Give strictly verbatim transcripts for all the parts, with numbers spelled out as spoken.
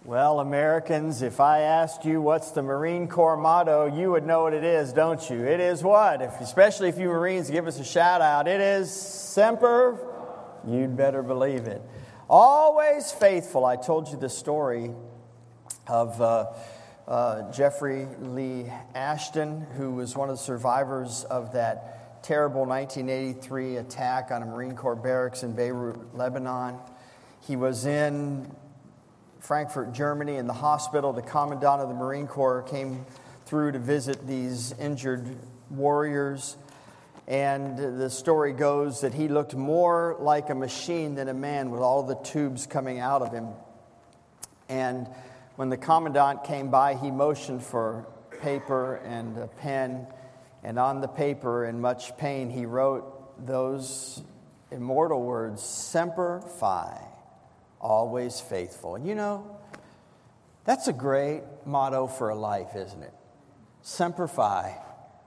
Well, Americans, if I asked you what's the Marine Corps motto, you would know what it is, don't you? It is what? If, especially if you Marines give us a shout out. It is Semper. You'd better believe it. Always faithful. I told you the story of uh, uh, Jeffrey Lee Ashton, who was one of the survivors of that terrible nineteen eighty-three attack on a Marine Corps barracks in Beirut, Lebanon. He was in Frankfurt, Germany, in the hospital. The commandant of the Marine Corps came through to visit these injured warriors. And the story goes that he looked more like a machine than a man with all the tubes coming out of him. And when the commandant came by, he motioned for paper and a pen. And on the paper, in much pain, he wrote those immortal words, Semper Fi. Always faithful. And you know, that's a great motto for a life, isn't it? Semper Fi.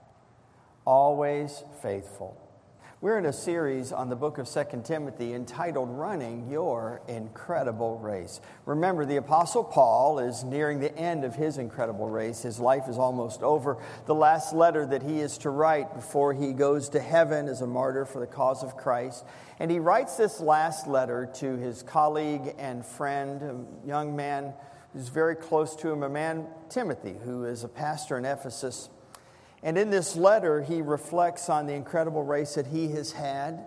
Always faithful. We're in a series on the book of Second Timothy entitled Running Your Incredible Race. Remember, the Apostle Paul is nearing the end of his incredible race. His life is almost over. The last letter that he is to write before he goes to heaven as a martyr for the cause of Christ. And he writes this last letter to his colleague and friend, a young man who's very close to him, a man, Timothy, who is a pastor in Ephesus. And in this letter, he reflects on the incredible race that he has had.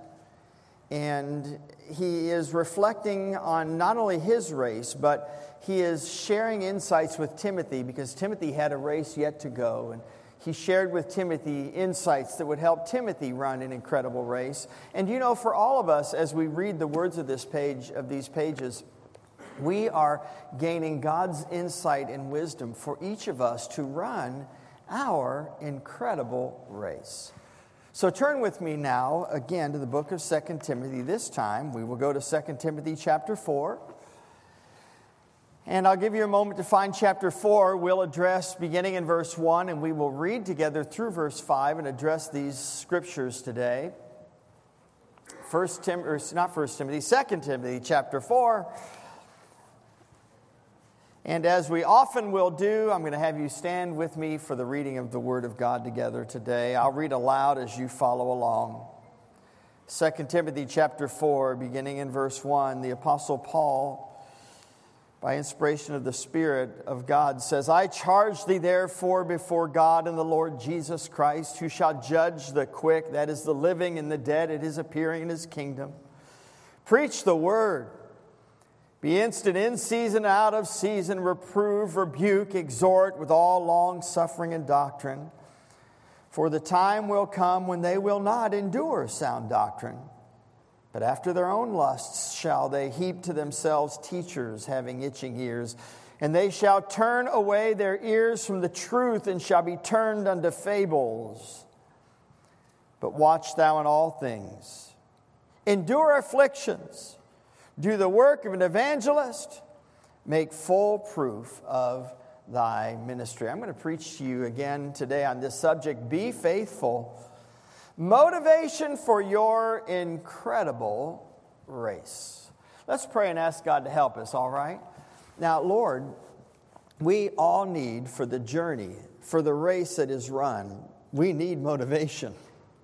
And he is reflecting on not only his race, but he is sharing insights with Timothy, because Timothy had a race yet to go. And he shared with Timothy insights that would help Timothy run an incredible race. And you know, for all of us, as we read the words of this page, of these pages, we are gaining God's insight and wisdom for each of us to run our incredible race. So turn with me now again to the book of Second Timothy. This time we will go to Second Timothy chapter four. And I'll give you a moment to find chapter four. We'll address beginning in verse one, and we will read together through verse five and address these scriptures today. First Tim, or not First Timothy, Second Timothy chapter four. And as we often will do, I'm going to have you stand with me for the reading of the Word of God together today. I'll read aloud as you follow along. Second Timothy chapter four, beginning in verse one, the Apostle Paul, by inspiration of the Spirit of God, says, I charge thee therefore before God and the Lord Jesus Christ, who shall judge the quick, that is the living and the dead, at his appearing in his kingdom. Preach the word. Be instant in season, out of season, reprove, rebuke, exhort with all long suffering and doctrine. For the time will come when they will not endure sound doctrine, but after their own lusts shall they heap to themselves teachers having itching ears. And they shall turn away their ears from the truth and shall be turned unto fables. But watch thou in all things. Endure afflictions. Do the work of an evangelist. Make full proof of thy ministry. I'm going to preach to you again today on this subject. Be faithful. Motivation for your incredible race. Let's pray and ask God to help us, all right? Now, Lord, we all need for the journey, for the race that is run, we need motivation.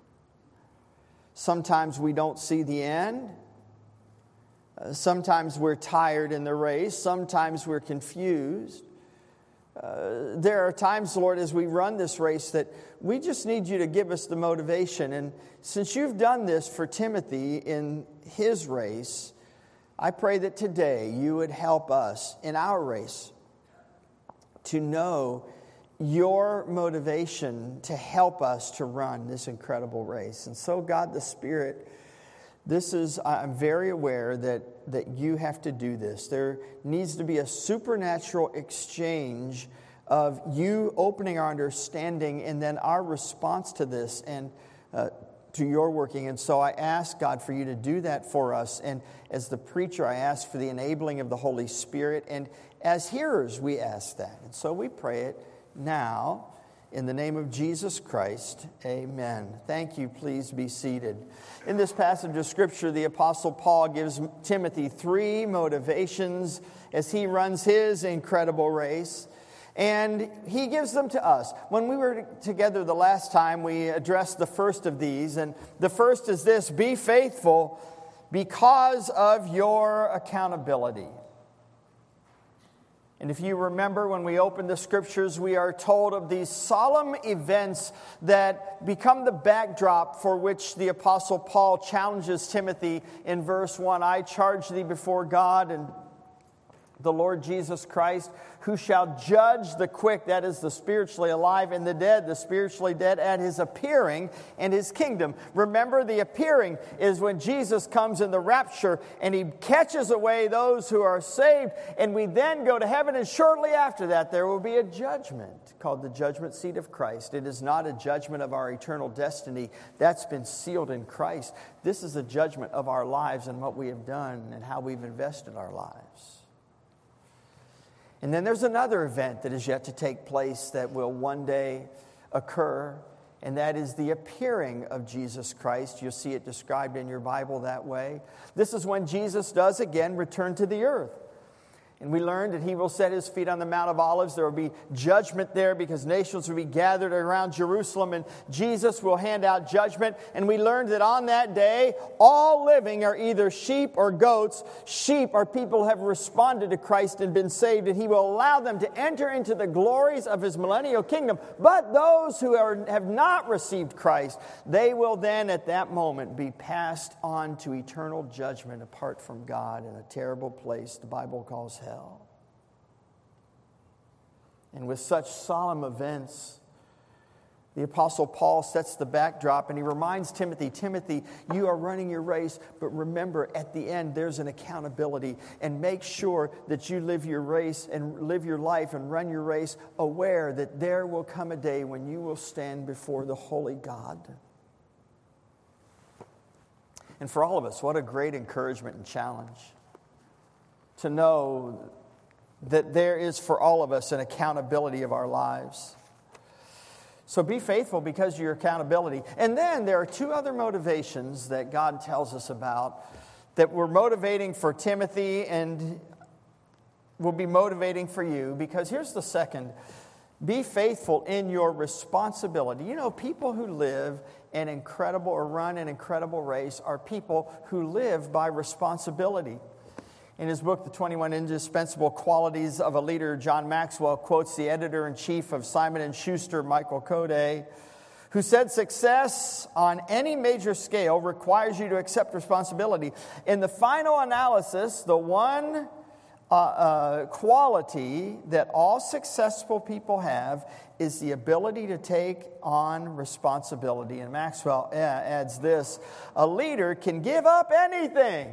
Sometimes we don't see the end. Sometimes we're tired in the race. Sometimes we're confused. Uh, there are times, Lord, as we run this race that we just need you to give us the motivation. And since you've done this for Timothy in his race, I pray that today you would help us in our race to know your motivation to help us to run this incredible race. And so, God the Spirit, This is, I'm very aware that, that you have to do this. There needs to be a supernatural exchange of you opening our understanding and then our response to this and uh, to your working. And so I ask, God, for you to do that for us. And as the preacher, I ask for the enabling of the Holy Spirit. And as hearers, we ask that. And so we pray it now In the name of Jesus Christ, amen. Thank you. Please be seated. In this passage of Scripture, the Apostle Paul gives Timothy three motivations as he runs his incredible race. And he gives them to us. When we were together the last time, we addressed the first of these. And the first is this: be faithful because of your accountability. And if you remember, when we opened the Scriptures, we are told of these solemn events that become the backdrop for which the Apostle Paul challenges Timothy in verse one. I charge thee before God and the Lord Jesus Christ, who shall judge the quick, that is the spiritually alive, and the dead, the spiritually dead, at his appearing and his kingdom. Remember, the appearing is when Jesus comes in the rapture and he catches away those who are saved, and we then go to heaven, and shortly after that there will be a judgment called the judgment seat of Christ. It is not a judgment of our eternal destiny. That's been sealed in Christ. This is a judgment of our lives and what we have done and how we've invested our lives. And then there's another event that is yet to take place that will one day occur, and that is the appearing of Jesus Christ. You'll see it described in your Bible that way. This is when Jesus does again return to the earth. And we learned that he will set his feet on the Mount of Olives. There will be judgment there because nations will be gathered around Jerusalem, and Jesus will hand out judgment. And we learned that on that day, all living are either sheep or goats. Sheep are people who have responded to Christ and been saved, and he will allow them to enter into the glories of his millennial kingdom. But those who are, have not received Christ, they will then at that moment be passed on to eternal judgment apart from God in a terrible place the Bible calls hell. Hell. And with such solemn events, the Apostle Paul sets the backdrop, and he reminds Timothy, Timothy, you are running your race, but remember, at the end, there's an accountability, and make sure that you live your race and live your life and run your race aware that there will come a day when you will stand before the holy God. And for all of us, what a great encouragement and challenge to know that there is for all of us an accountability of our lives. So be faithful because of your accountability. And then there are two other motivations that God tells us about that were motivating for Timothy and will be motivating for you. Because here's the second: be faithful in your responsibility. You know, people who live an incredible or run an incredible race are people who live by responsibility. In his book, The twenty-one Indispensable Qualities of a Leader, John Maxwell quotes the editor-in-chief of Simon and Schuster, Michael Code, who said, success on any major scale requires you to accept responsibility. In the final analysis, the one uh, uh, quality that all successful people have is the ability to take on responsibility. And Maxwell adds this: a leader can give up anything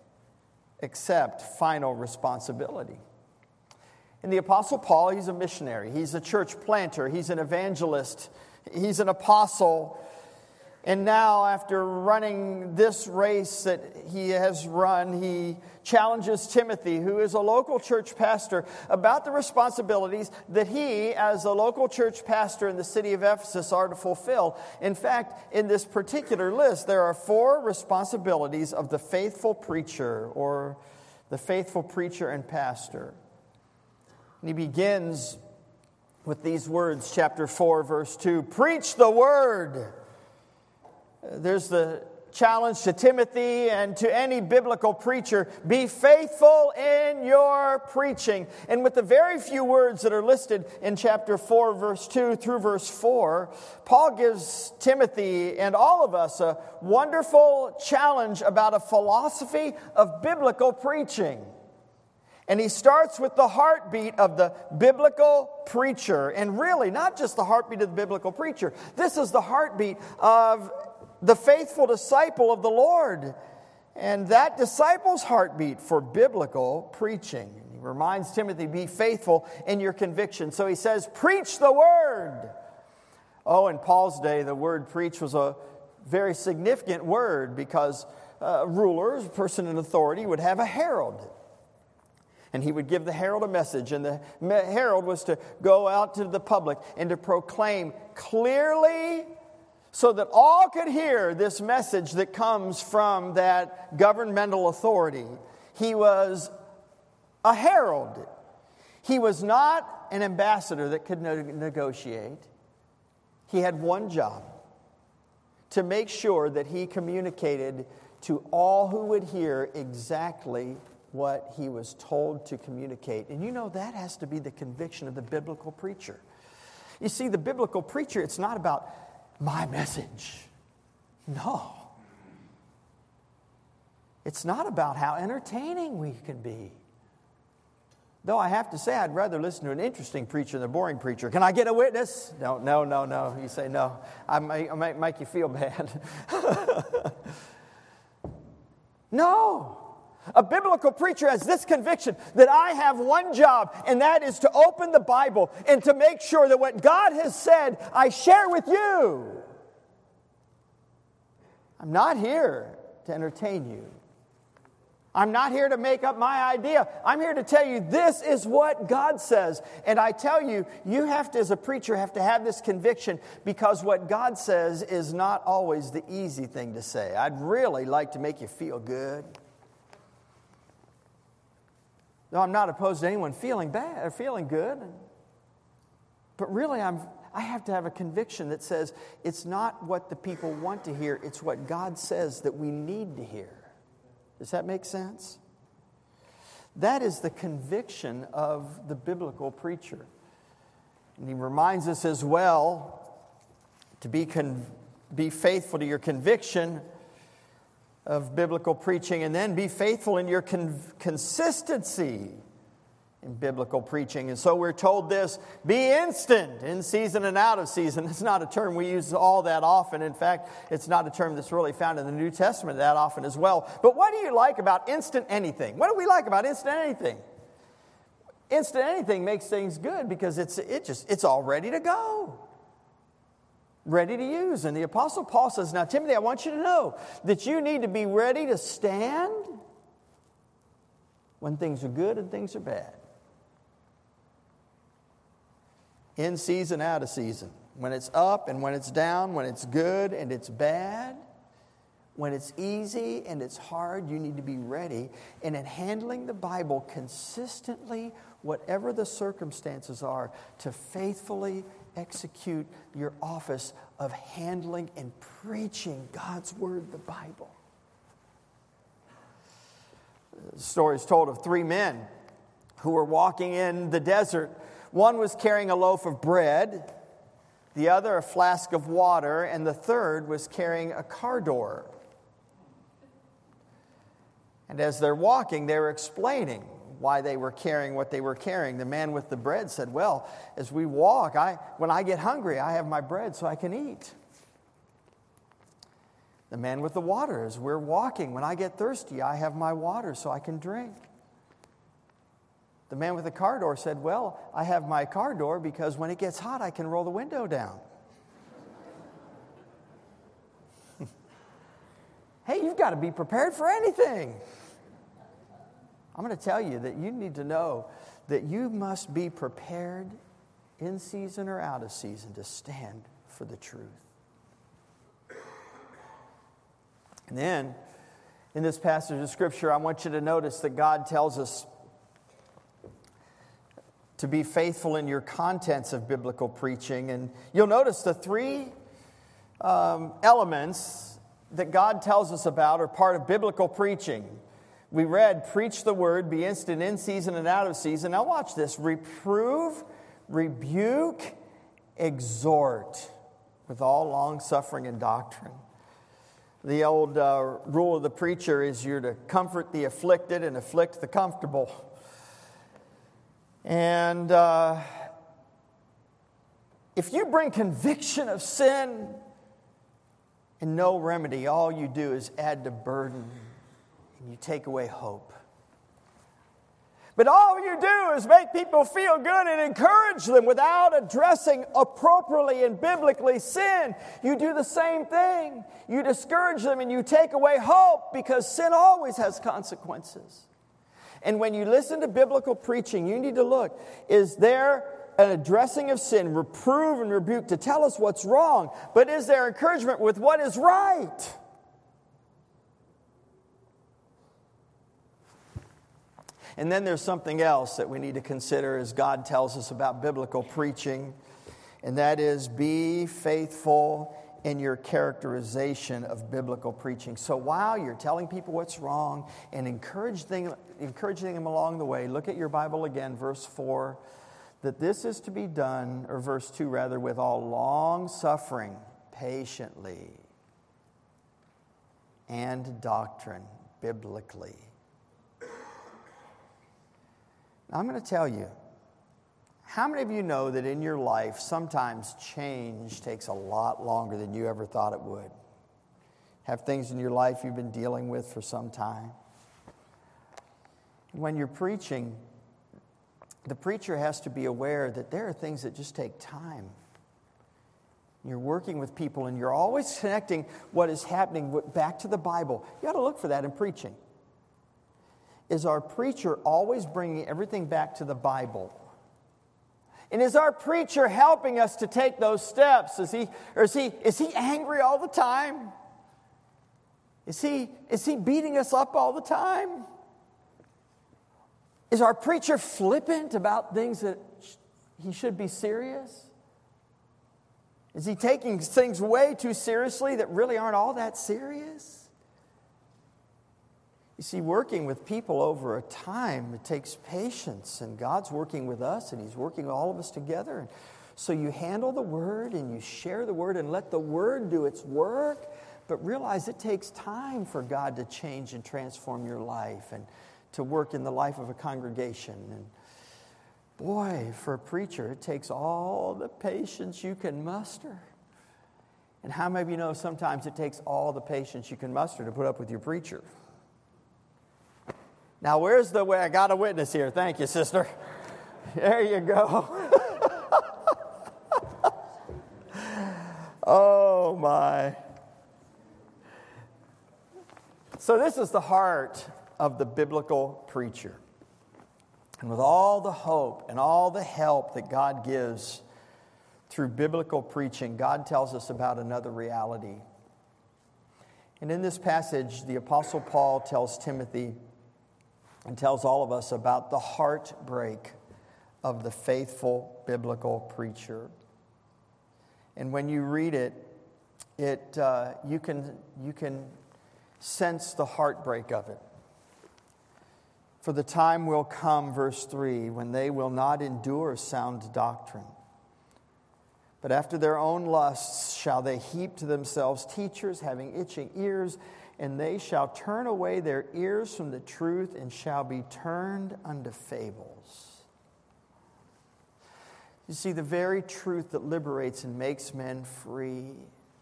except final responsibility. And the Apostle Paul, he's a missionary. He's a church planter. He's an evangelist. He's an apostle. And now, after running this race that he has run, he challenges Timothy, who is a local church pastor, about the responsibilities that he, as a local church pastor in the city of Ephesus, are to fulfill. In fact, in this particular list, there are four responsibilities of the faithful preacher, or the faithful preacher and pastor. And he begins with these words, chapter four, verse two, preach the word. There's the challenge to Timothy and to any biblical preacher: be faithful in your preaching. And with the very few words that are listed in chapter four, verse two through verse four, Paul gives Timothy and all of us a wonderful challenge about a philosophy of biblical preaching. And he starts with the heartbeat of the biblical preacher. And really, not just the heartbeat of the biblical preacher. This is the heartbeat of the faithful disciple of the Lord. And that disciple's heartbeat for biblical preaching. He reminds Timothy, be faithful in your conviction. So he says, preach the word. Oh, in Paul's day, the word preach was a very significant word because uh, rulers, a person in authority, would have a herald. And he would give the herald a message, and the herald was to go out to the public and to proclaim clearly so that all could hear this message that comes from that governmental authority. He was a herald. He was not an ambassador that could negotiate. He had one job: to make sure that he communicated to all who would hear exactly what he was told to communicate. And you know, that has to be the conviction of the biblical preacher. You see, the biblical preacher, it's not about my message. No. It's not about how entertaining we can be. Though I have to say, I'd rather listen to an interesting preacher than a boring preacher. Can I get a witness? No, no, no, no. You say no. I might, I might make you feel bad. No. A biblical preacher has this conviction that I have one job, and that is to open the Bible and to make sure that what God has said, I share with you. I'm not here to entertain you. I'm not here to make up my idea. I'm here to tell you this is what God says. And I tell you, you have to, as a preacher, have to have this conviction, because what God says is not always the easy thing to say. I'd really like to make you feel good. No, I'm not opposed to anyone feeling bad or feeling good. But really, I'm, I have to have a conviction that says it's not what the people want to hear, it's what God says that we need to hear. Does that make sense? That is the conviction of the biblical preacher. And he reminds us as well to be, con- be faithful to your conviction of biblical preaching, and then be faithful in your con- consistency in biblical preaching. And so we're told this: be instant, in season and out of season. It's not a term we use all that often. In fact, it's not a term that's really found in the New Testament that often as well. But what do you like about instant anything? What do we like about instant anything? Instant anything makes things good because it's it just it's all ready to go. Ready to use. And the Apostle Paul says, now, Timothy, I want you to know that you need to be ready to stand when things are good and things are bad. In season, out of season. When it's up and when it's down, when it's good and it's bad, when it's easy and it's hard, you need to be ready. And in handling the Bible consistently, whatever the circumstances are, to faithfully execute your office of handling and preaching God's Word, the Bible. The story is told of three men who were walking in the desert. One was carrying a loaf of bread, the other a flask of water, and the third was carrying a car door. And as they're walking, they were explaining why they were carrying what they were carrying. The man with the bread said, well, as we walk, I when I get hungry, I have my bread so I can eat. The man with the water, as we're walking, when I get thirsty, I have my water so I can drink. The man with the car door said, well, I have my car door because when it gets hot, I can roll the window down. Hey, you've got to be prepared for anything. I'm going to tell you that you need to know that you must be prepared in season or out of season to stand for the truth. And then, in this passage of Scripture, I want you to notice that God tells us to be faithful in your contents of biblical preaching. And you'll notice the three um, elements that God tells us about are part of biblical preaching. We read, preach the word, be instant in season and out of season. Now watch this. Reprove, rebuke, exhort with all long suffering and doctrine. The old uh, rule of the preacher is you're to comfort the afflicted and afflict the comfortable. And uh, if you bring conviction of sin and no remedy, all you do is add to burden. You take away hope. But all you do is make people feel good and encourage them without addressing appropriately and biblically sin. You do the same thing. You discourage them and you take away hope because sin always has consequences. And when you listen to biblical preaching, you need to look, is there an addressing of sin, reprove and rebuke to tell us what's wrong, but is there encouragement with what is right? And then there's something else that we need to consider as God tells us about biblical preaching, and that is be faithful in your characterization of biblical preaching. So while you're telling people what's wrong and encouraging, encouraging them along the way, look at your Bible again, verse four, that this is to be done, or verse two rather, with all long suffering, patiently, and doctrine, biblically. Now, I'm going to tell you, how many of you know that in your life, sometimes change takes a lot longer than you ever thought it would? Have things in your life you've been dealing with for some time? When you're preaching, the preacher has to be aware that there are things that just take time. You're working with people and you're always connecting what is happening back to the Bible. You ought to look for that in preaching. Is our preacher always bringing everything back to the Bible? And is our preacher helping us to take those steps? Is he, or is he, is he angry all the time? Is he, is he beating us up all the time? Is our preacher flippant about things that he should be serious? Is he taking things way too seriously that really aren't all that serious? You see, working with people over a time, it takes patience, and God's working with us, and He's working all of us together. And so you handle the Word, and you share the Word, and let the Word do its work, but realize it takes time for God to change and transform your life and to work in the life of a congregation. And boy, for a preacher, it takes all the patience you can muster. And how many of you know sometimes it takes all the patience you can muster to put up with your preacher? Now, where's the way? I got a witness here. Thank you, sister. There you go. Oh, my. So this is the heart of the biblical preacher. And with all the hope and all the help that God gives through biblical preaching, God tells us about another reality. And in this passage, the Apostle Paul tells Timothy and tells all of us about the heartbreak of the faithful biblical preacher. And when you read it, it uh, you can you can sense the heartbreak of it. For the time will come, verse three, when they will not endure sound doctrine, but after their own lusts shall they heap to themselves teachers having itching ears, and they shall turn away their ears from the truth and shall be turned unto fables. You see, the very truth that liberates and makes men free,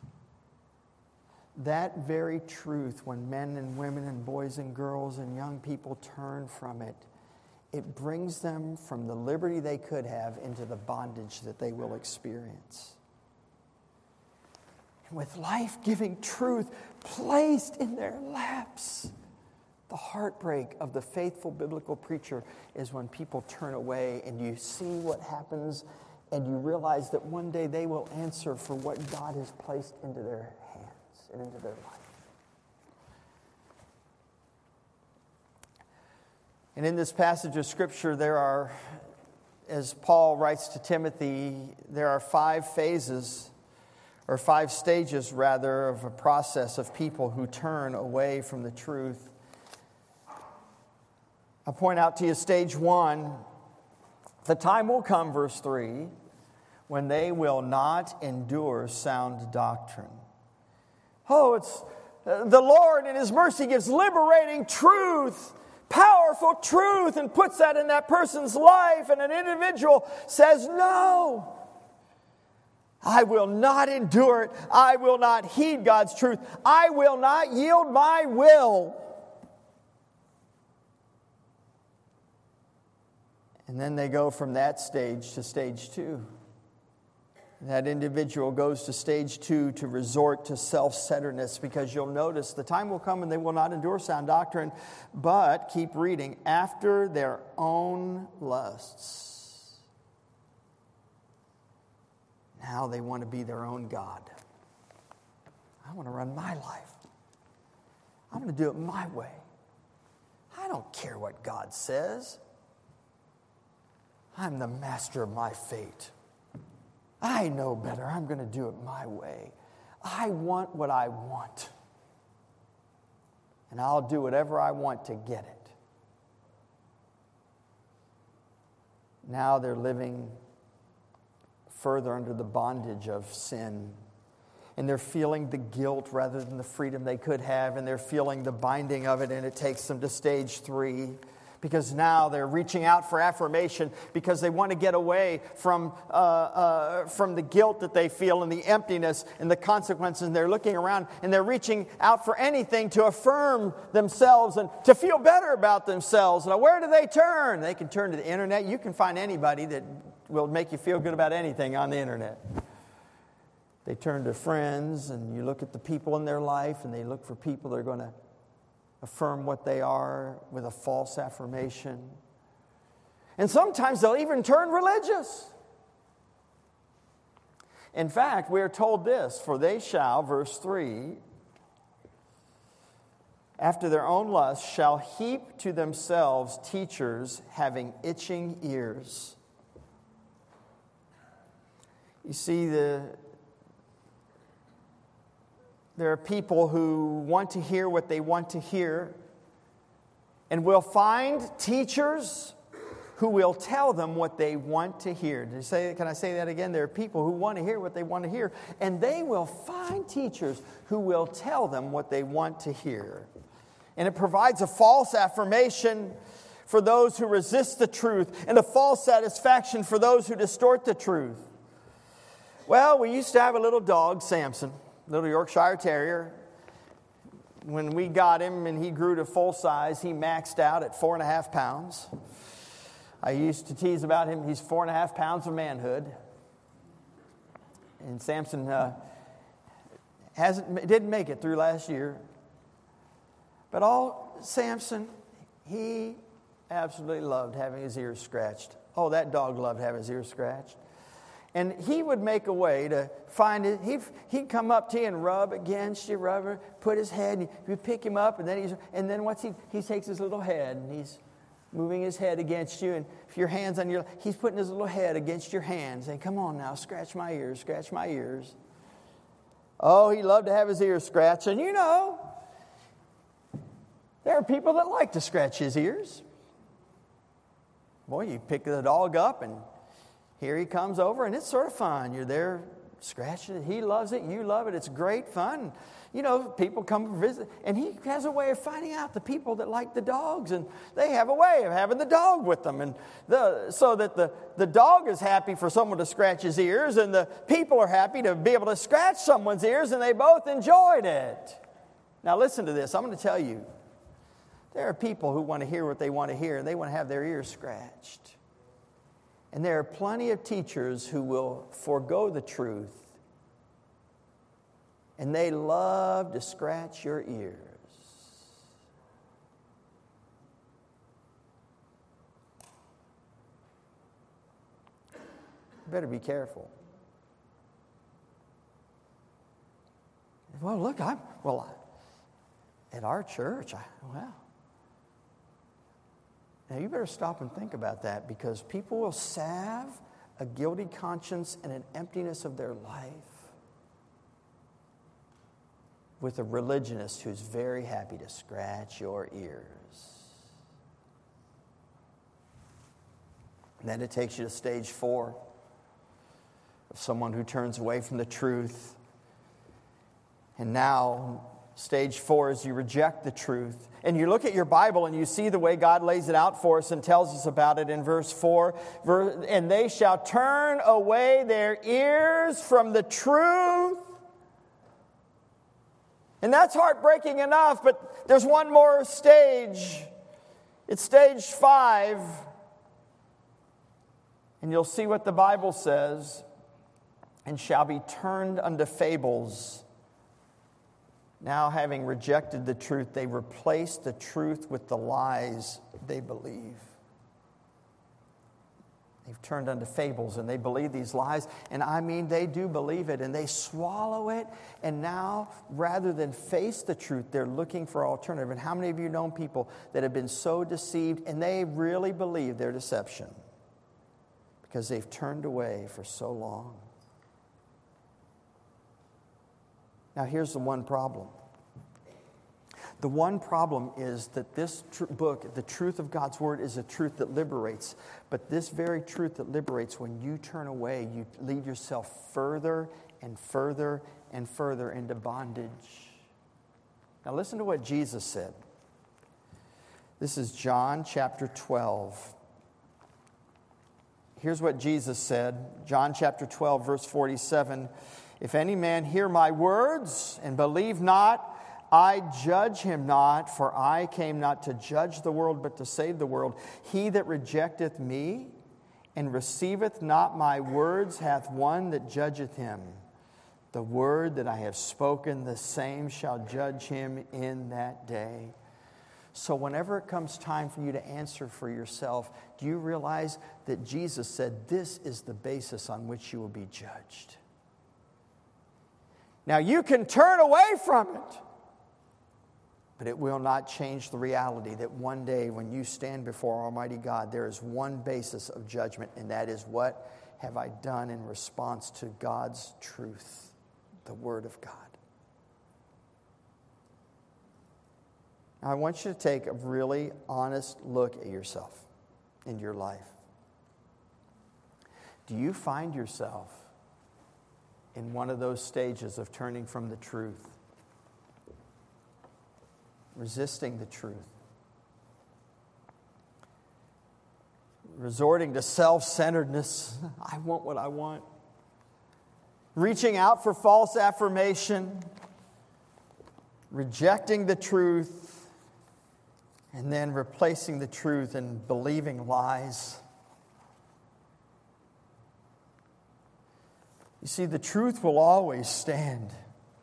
that very truth, when men and women and boys and girls and young people turn from it, it brings them from the liberty they could have into the bondage that they will experience. And with life-giving truth placed in their laps, the heartbreak of the faithful biblical preacher is when people turn away and you see what happens and you realize that one day they will answer for what God has placed into their hands and into their life. And in this passage of Scripture, there are, as Paul writes to Timothy, there are five phases, or five stages, rather, of a process of people who turn away from the truth. I'll point out to you stage one. The time will come, verse three, when they will not endure sound doctrine. Oh, it's uh, the Lord in His mercy gives liberating truth, powerful truth, and puts that in that person's life, and an individual says, no, I will not endure it. I will not heed God's truth. I will not yield my will. And then they go from that stage to stage two. That individual goes to stage two to resort to self-centeredness, because you'll notice the time will come and they will not endure sound doctrine, but keep reading, after their own lusts. Now they want to be their own God. I want to run my life. I'm going to do it my way. I don't care what God says. I'm the master of my fate. I know better. I'm going to do it my way. I want what I want. And I'll do whatever I want to get it. Now they're living further under the bondage of sin. And they're feeling the guilt rather than the freedom they could have. And they're feeling the binding of it. And it takes them to stage three. Because now they're reaching out for affirmation because they want to get away from, uh, uh, from the guilt that they feel and the emptiness and the consequences. And they're looking around and they're reaching out for anything to affirm themselves and to feel better about themselves. Now, where do they turn? They can turn to the internet. You can find anybody that will make you feel good about anything on the internet. They turn to friends, and you look at the people in their life, and they look for people that are going to affirm what they are with a false affirmation. And sometimes they'll even turn religious. In fact, we are told this, for they shall, verse three, after their own lust, shall heap to themselves teachers having itching ears. You see, the There are people who want to hear what they want to hear, and will find teachers who will tell them what they want to hear. Did you say, can I say that again? There are people who want to hear what they want to hear, and they will find teachers who will tell them what they want to hear. And it provides a false affirmation for those who resist the truth, and a false satisfaction for those who distort the truth. Well, we used to have a little dog, Samson. Little Yorkshire Terrier. When we got him and he grew to full size, he maxed out at four and a half pounds. I used to tease about him. He's four and a half pounds of manhood. And Samson uh, hasn't didn't make it through last year. But all Samson, he absolutely loved having his ears scratched. Oh, that dog loved having his ears scratched. And he would make a way to find it. He'd, he'd come up to you and rub against you, rub, put his head, and you pick him up, and then he's, and then what's he? He takes his little head, and he's moving his head against you. And if your hand's on your, he's putting his little head against your hand, saying, "Come on now, scratch my ears, scratch my ears." Oh, he loved to have his ears scratched, and you know, there are people that like to scratch his ears. Boy, you pick the dog up, and here he comes over, and it's sort of fun. You're there scratching it. He loves it. You love it. It's great fun. You know, people come visit, and he has a way of finding out the people that like the dogs, and they have a way of having the dog with them, and the, so that the, the dog is happy for someone to scratch his ears, and the people are happy to be able to scratch someone's ears, and they both enjoyed it. Now listen to this. I'm going to tell you, there are people who want to hear what they want to hear, and they want to have their ears scratched. And there are plenty of teachers who will forego the truth, and they love to scratch your ears. You better be careful. Well, look, I'm, well, I, at our church, I, well, now, you better stop and think about that, because people will salve a guilty conscience and an emptiness of their life with a religionist who's very happy to scratch your ears. And then it takes you to stage four of someone who turns away from the truth. And now, stage four is you reject the truth. And you look at your Bible and you see the way God lays it out for us and tells us about it in verse four. And they shall turn away their ears from the truth. And that's heartbreaking enough, but there's one more stage. It's stage five. And you'll see what the Bible says. and shall be turned unto fables. Now, having rejected the truth, they replace the truth with the lies they believe. They've turned unto fables, and they believe these lies. And I mean, they do believe it, and they swallow it. And now, rather than face the truth, they're looking for alternative. And how many of you know people that have been so deceived, and they really believe their deception because they've turned away for so long? Now, here's the one problem. The one problem is that this tr- book, the truth of God's Word, is a truth that liberates. But this very truth that liberates, when you turn away, you lead yourself further and further and further into bondage. Now, listen to what Jesus said. This is John chapter twelve. Here's what Jesus said. John chapter twelve, verse forty-seven. If any man hear my words and believe not, I judge him not, for I came not to judge the world, but to save the world. He that rejecteth me and receiveth not my words hath one that judgeth him. The word that I have spoken, the same shall judge him in that day. So whenever it comes time for you to answer for yourself, do you realize that Jesus said this is the basis on which you will be judged? Now, you can turn away from it, but it will not change the reality that one day when you stand before Almighty God, there is one basis of judgment, and that is, what have I done in response to God's truth, the Word of God? Now, I want you to take a really honest look at yourself in your life. Do you find yourself in one of those stages of turning from the truth, resisting the truth, resorting to self-centeredness? I want what I want. Reaching out for false affirmation, rejecting the truth, and then replacing the truth and believing lies. You see, the truth will always stand.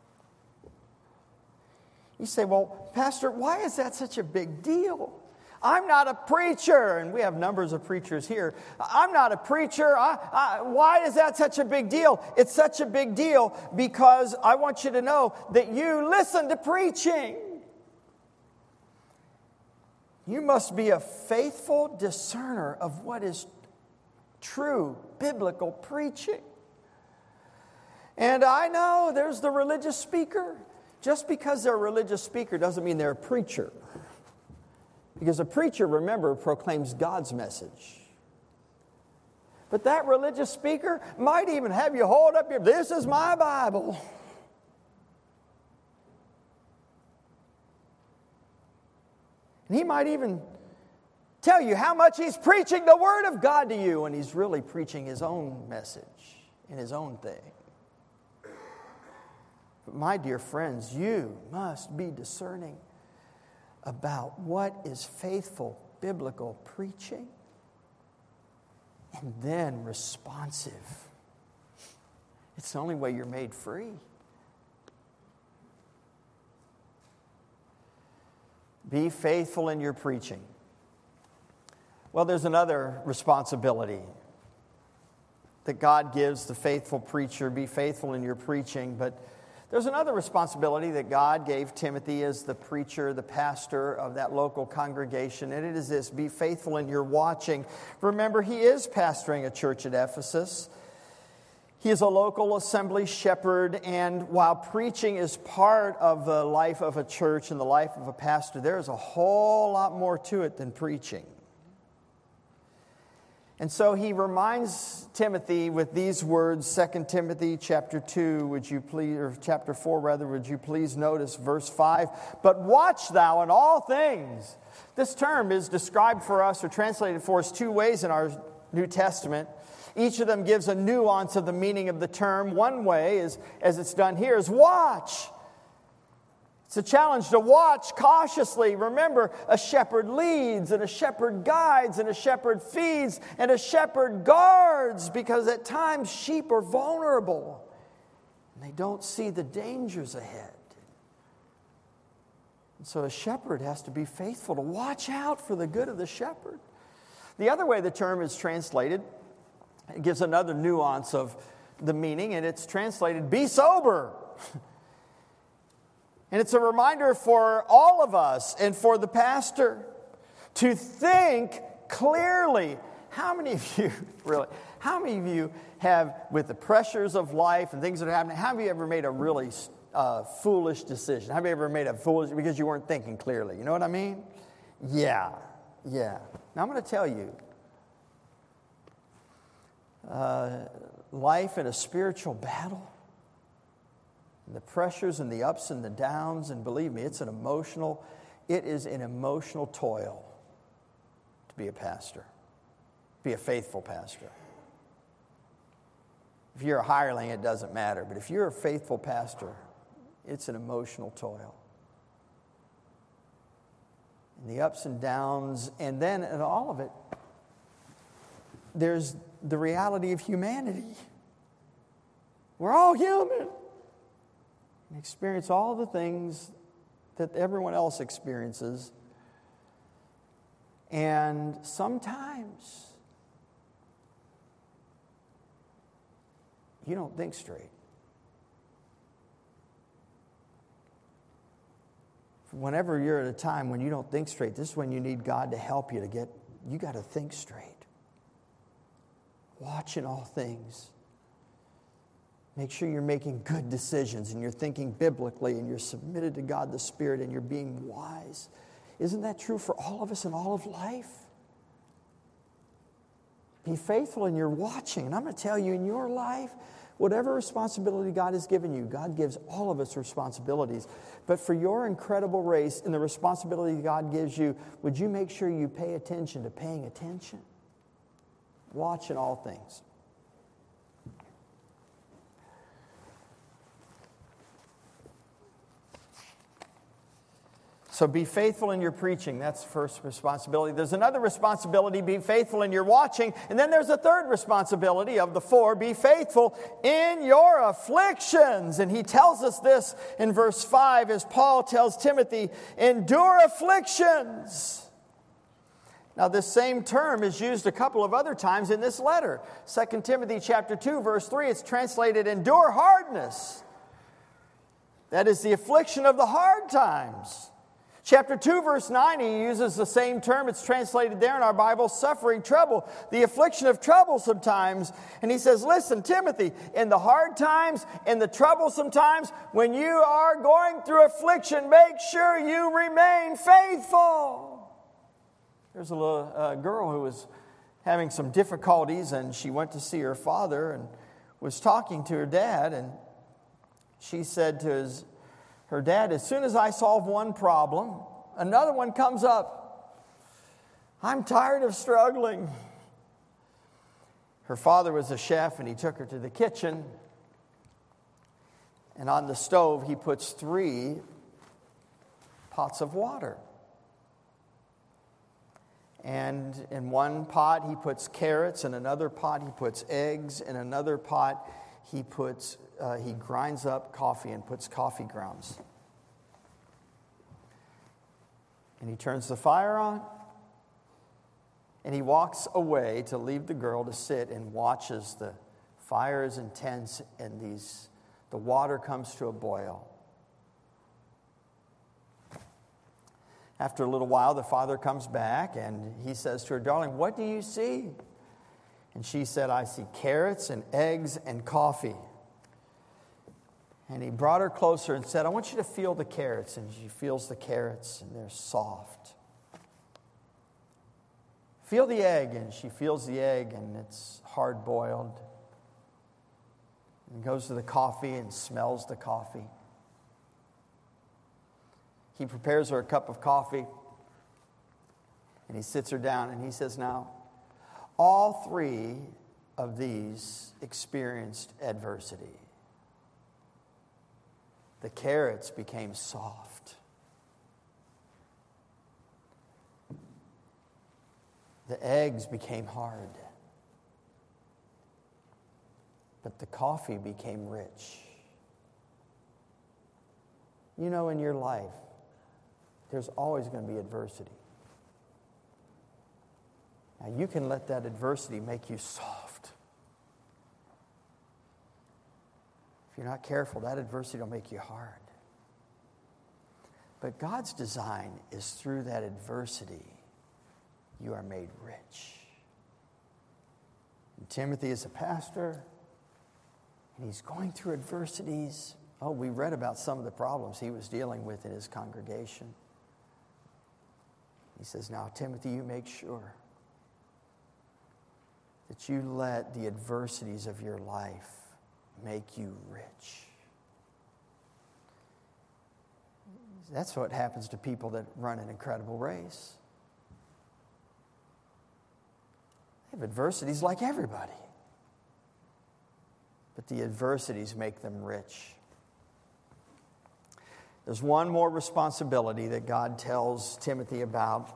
You say, well, Pastor, why is that such a big deal? I'm not a preacher, and we have numbers of preachers here. I'm not a preacher. I, I, why is that such a big deal? It's such a big deal because I want you to know that you listen to preaching. You must be a faithful discerner of what is true biblical preaching. And I know there's the religious speaker. Just because they're a religious speaker doesn't mean they're a preacher. Because a preacher, remember, proclaims God's message. But that religious speaker might even have you hold up your, this is my Bible. And he might even tell you how much he's preaching the Word of God to you, and he's really preaching his own message and his own thing. But my dear friends, you must be discerning about what is faithful biblical preaching, and then responsive. It's the only way you're made free. Be faithful in your preaching. Well, there's another responsibility that God gives the faithful preacher. Be faithful in your preaching, but there's another responsibility that God gave Timothy as the preacher, the pastor of that local congregation, and it is this: be faithful in your watching. Remember, he is pastoring a church at Ephesus. He is a local assembly shepherd, and while preaching is part of the life of a church and the life of a pastor, there is a whole lot more to it than preaching. And so he reminds Timothy with these words, Second Timothy chapter two, would you please, or chapter four rather, would you please notice verse five? But watch thou in all things. This term is described for us or translated for us two ways in our New Testament. Each of them gives a nuance of the meaning of the term. One way, is, as it's done here, is watch. It's a challenge to watch cautiously. Remember, a shepherd leads, and a shepherd guides, and a shepherd feeds, and a shepherd guards, because at times sheep are vulnerable, and they don't see the dangers ahead. And so a shepherd has to be faithful to watch out for the good of the shepherd. The other way the term is translated, it gives another nuance of the meaning, and it's translated, be sober. And it's a reminder for all of us and for the pastor to think clearly. How many of you, really, how many of you have, with the pressures of life and things that are happening, how have you ever made a really uh, foolish decision? Have you ever made a foolish, because you weren't thinking clearly? You know what I mean? Yeah, yeah. Now I'm going to tell you, uh, life in a spiritual battle, the pressures and the ups and the downs, and believe me, it's an emotional, it is an emotional toil to be a pastor, be a faithful pastor. If you're a hireling, it doesn't matter, but if you're a faithful pastor, it's an emotional toil. And the ups and downs, and then in all of it, there's the reality of humanity. We're all human. And experience all the things that everyone else experiences. And sometimes you don't think straight. Whenever you're at a time when you don't think straight, this is when you need God to help you to get, you got to think straight. Watch in all things. Make sure you're making good decisions and you're thinking biblically and you're submitted to God the Spirit and you're being wise. Isn't that true for all of us in all of life? Be faithful and you're watching. And I'm going to tell you, in your life, whatever responsibility God has given you, God gives all of us responsibilities. But for your incredible race and the responsibility God gives you, would you make sure you pay attention to paying attention? Watch in all things. So be faithful in your preaching. That's the first responsibility. There's another responsibility, be faithful in your watching. And then there's a third responsibility of the four, be faithful in your afflictions. And he tells us this in verse five as Paul tells Timothy, endure afflictions. Now this same term is used a couple of other times in this letter. Second Timothy chapter two, verse three, it's translated endure hardness. That is the affliction of the hard times. Chapter two, verse nine, he uses the same term. It's translated there in our Bible, suffering, trouble, the affliction of troublesome times. And he says, listen, Timothy, in the hard times, in the troublesome times, when you are going through affliction, make sure you remain faithful. There's a little uh, girl who was having some difficulties, and she went to see her father and was talking to her dad, and she said to his Her dad, as soon as I solve one problem, another one comes up. I'm tired of struggling. Her father was a chef, and he took her to the kitchen. And on the stove, he puts three pots of water. And in one pot, he puts carrots. In another pot, he puts eggs. In another pot, he puts Uh, he grinds up coffee and puts coffee grounds. And he turns the fire on. And he walks away to leave the girl to sit and watches. The fire is intense and these the water comes to a boil. After a little while, the father comes back and he says to her, darling, what do you see? And she said, I see carrots and eggs and coffee. And he brought her closer and said, I want you to feel the carrots. And she feels the carrots, and they're soft. Feel the egg, and she feels the egg, and it's hard-boiled. And goes to the coffee and smells the coffee. He prepares her a cup of coffee, and he sits her down, and he says, now, all three of these experienced adversity. The carrots became soft. The eggs became hard. But the coffee became rich. You know, in your life, there's always going to be adversity. Now, you can let that adversity make you soft. If you're not careful, that adversity will make you hard. But God's design is through that adversity, you are made rich. And Timothy is a pastor, and he's going through adversities. Oh, we read about some of the problems he was dealing with in his congregation. He says, now, Timothy, you make sure that you let the adversities of your life make you rich. That's what happens to people that run an incredible race. They have adversities like everybody. But the adversities make them rich. There's one more responsibility that God tells Timothy about.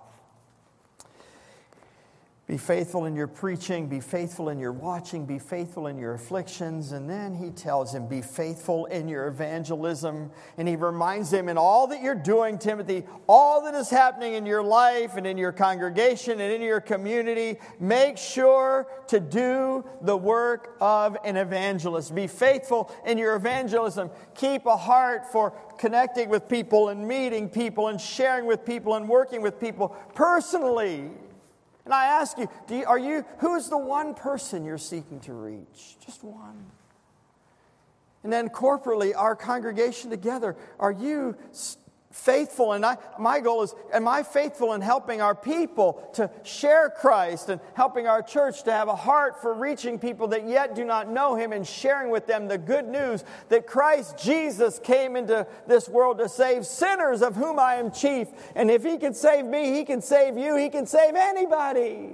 Be faithful in your preaching, be faithful in your watching, be faithful in your afflictions. And then he tells him, be faithful in your evangelism. And he reminds him, in all that you're doing, Timothy, all that is happening in your life and in your congregation and in your community, make sure to do the work of an evangelist. Be faithful in your evangelism. Keep a heart for connecting with people and meeting people and sharing with people and working with people personally. And I ask you, do you, are you, who's the one person you're seeking to reach? Just one. And then corporately, our congregation together, are you faithful? And I, my goal is, am I faithful in helping our people to share Christ and helping our church to have a heart for reaching people that yet do not know Him and sharing with them the good news that Christ Jesus came into this world to save sinners, of whom I am chief. And if He can save me, He can save you, He can save anybody.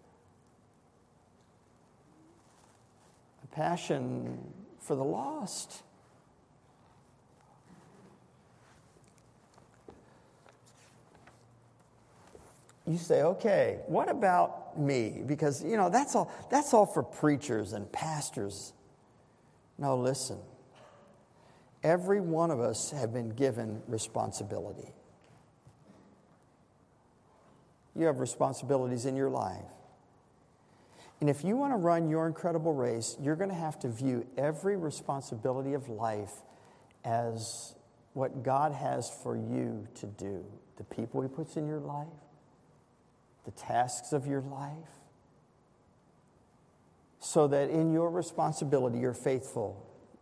A passion for the lost. You say, okay, what about me? Because, you know, that's all, that's all for preachers and pastors. No, listen. Every one of us have been given responsibility. You have responsibilities in your life. And if you want to run your incredible race, you're going to have to view every responsibility of life as what God has for you to do. The people He puts in your life, the tasks of your life, so that in your responsibility you're faithful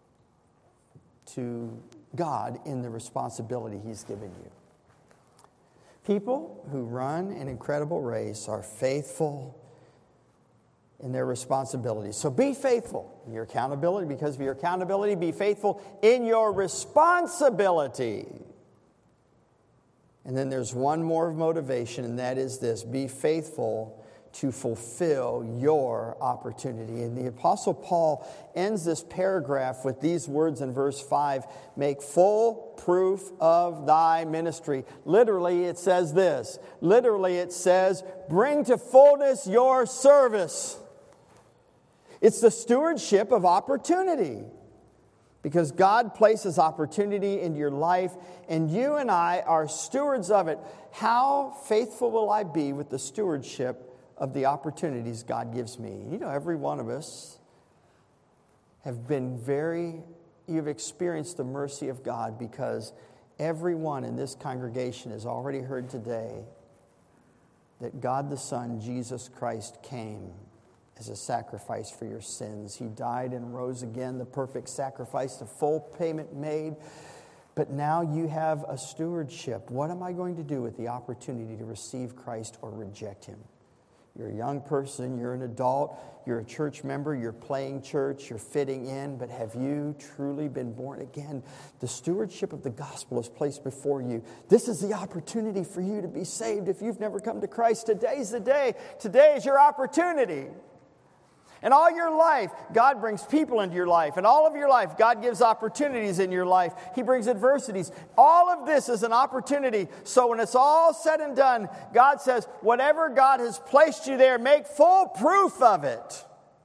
to God in the responsibility He's given you. People who run an incredible race are faithful in their responsibility. So be faithful in your accountability. Because of your accountability, be faithful in your responsibility. And then there's one more motivation, and that is this: be faithful to fulfill your opportunity. And the Apostle Paul ends this paragraph with these words in verse five: make full proof of thy ministry. Literally, it says this. Literally, it says, bring to fullness your service. It's the stewardship of opportunity. Because God places opportunity into your life, and you and I are stewards of it. How faithful will I be with the stewardship of the opportunities God gives me? You know, every one of us have been very, you've experienced the mercy of God, because everyone in this congregation has already heard today that God the Son, Jesus Christ, came as a sacrifice for your sins. He died and rose again, the perfect sacrifice, the full payment made. But now you have a stewardship. What am I going to do with the opportunity to receive Christ or reject Him? You're a young person, you're an adult, you're a church member, you're playing church, you're fitting in, but have you truly been born again? The stewardship of the gospel is placed before you. This is the opportunity for you to be saved. If you've never come to Christ, today's the day. Today is your opportunity. And all your life, God brings people into your life. And all of your life, God gives opportunities in your life. He brings adversities. All of this is an opportunity. So when it's all said and done, God says, whatever God has placed you there, make full proof of it.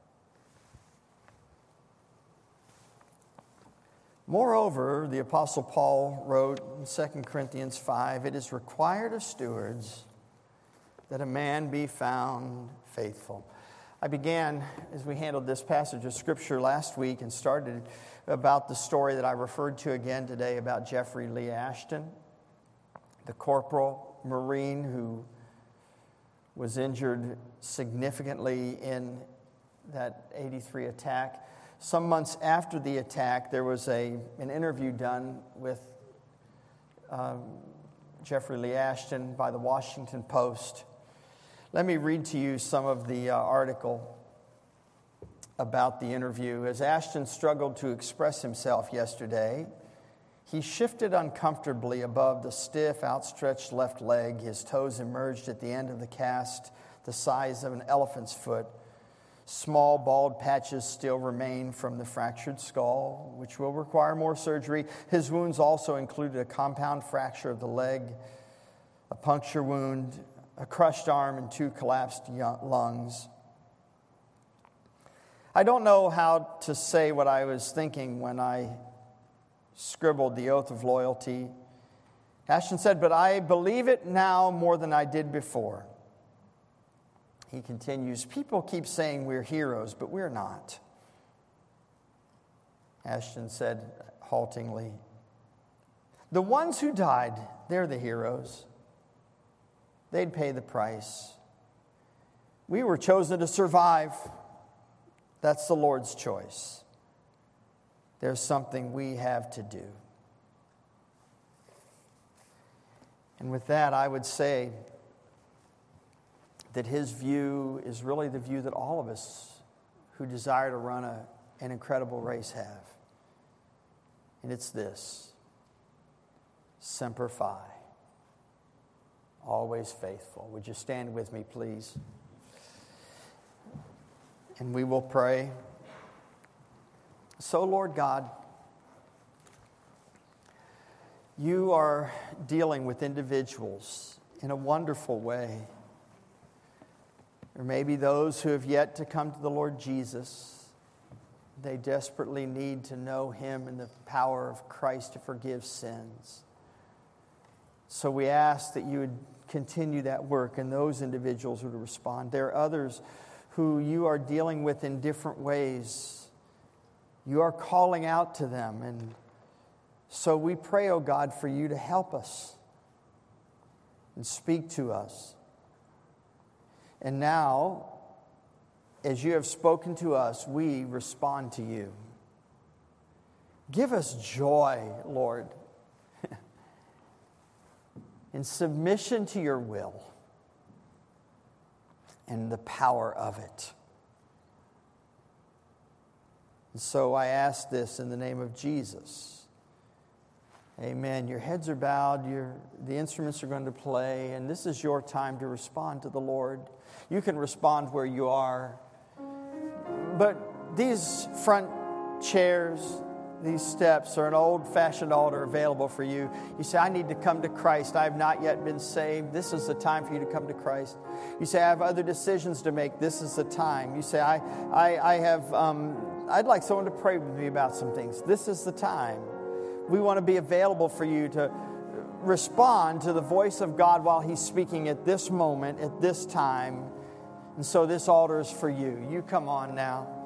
Moreover, the Apostle Paul wrote in Second Corinthians five, it is required of stewards that a man be found faithful. I began, as we handled this passage of Scripture last week, and started about the story that I referred to again today about Jeffrey Lee Ashton, the corporal Marine who was injured significantly in that eighty-three attack. Some months after the attack, there was a an interview done with um, Jeffrey Lee Ashton by the Washington Post. Let me read to you some of the uh, article about the interview. As Ashton struggled to express himself yesterday, he shifted uncomfortably above the stiff, outstretched left leg. His toes emerged at the end of the cast, the size of an elephant's foot. Small bald patches still remain from the fractured skull, which will require more surgery. His wounds also included a compound fracture of the leg, a puncture wound, a crushed arm, and two collapsed lungs. I don't know how to say what I was thinking when I scribbled the oath of loyalty. Ashton said, but I believe it now more than I did before. He continues, people keep saying we're heroes, but we're not. Ashton said haltingly, the ones who died, they're the heroes. They'd pay the price. We were chosen to survive. That's the Lord's choice. There's something we have to do. And with that, I would say that his view is really the view that all of us who desire to run a, an incredible race have. And it's this: Semper Fi, always faithful. Would you stand with me, please? And we will pray. So, Lord God, you are dealing with individuals in a wonderful way. There may be those who have yet to come to the Lord Jesus. They desperately need to know Him and the power of Christ to forgive sins. So we ask that you would continue that work and those individuals would respond. There are others who you are dealing with in different ways. You are calling out to them. And so we pray, oh God, for you to help us and speak to us. And now, as you have spoken to us, we respond to you. Give us joy, Lord, in submission to your will and the power of it. And so I ask this in the name of Jesus. Amen. Your heads are bowed, your, the instruments are going to play, and this is your time to respond to the Lord. You can respond where you are. But these front chairs, these steps are an old-fashioned altar available for you. You say, I need to come to Christ. I have not yet been saved. This is the time for you to come to Christ. You say, I have other decisions to make. This is the time. You say, I, I, I have, um, I'd like someone to pray with me about some things. This is the time. We want to be available for you to respond to the voice of God while He's speaking at this moment, at this time. And so this altar is for you. You come on now.